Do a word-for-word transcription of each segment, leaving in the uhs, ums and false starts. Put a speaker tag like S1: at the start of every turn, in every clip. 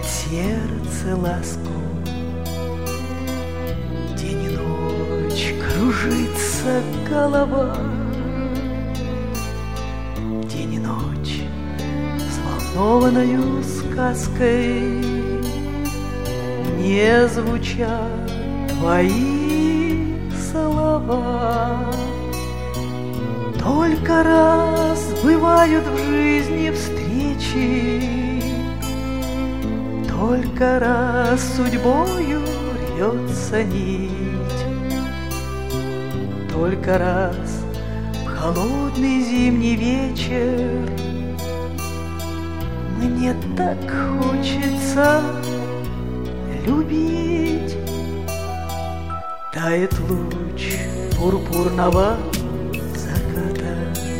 S1: дарит сердце ласку. День и ночь кружится голова, день и ночь взволнованною сказкой не звучат твои слова. Только раз бывают в жизни встречи, только раз судьбою рвется нить, только раз в холодный зимний вечер мне так хочется любить. Тает луч пурпурного заката,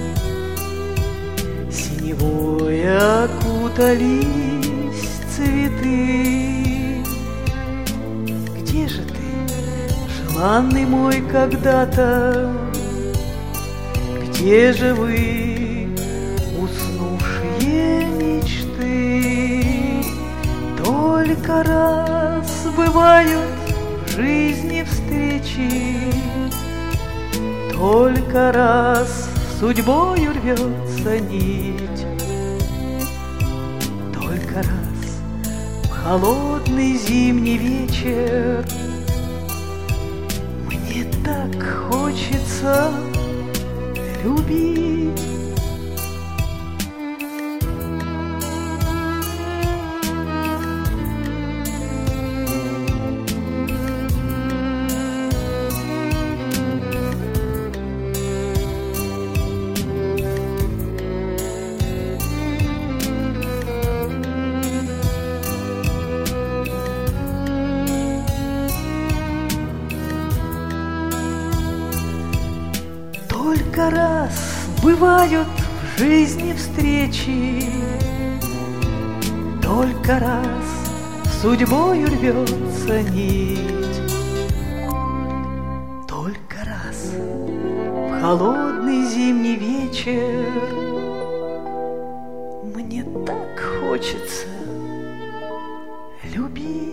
S1: синевой окутались цветы. Где же ты, желанный мой когда-то? Где же вы, уснувшие мечты? Только раз бывают в жизни встречи, только раз судьбою рвется нить, только раз в холодный зимний вечер мне так хочется любить. Только раз бывают в жизни встречи, только раз судьбою рвется нить, только раз в холодный зимний вечер мне так хочется любить.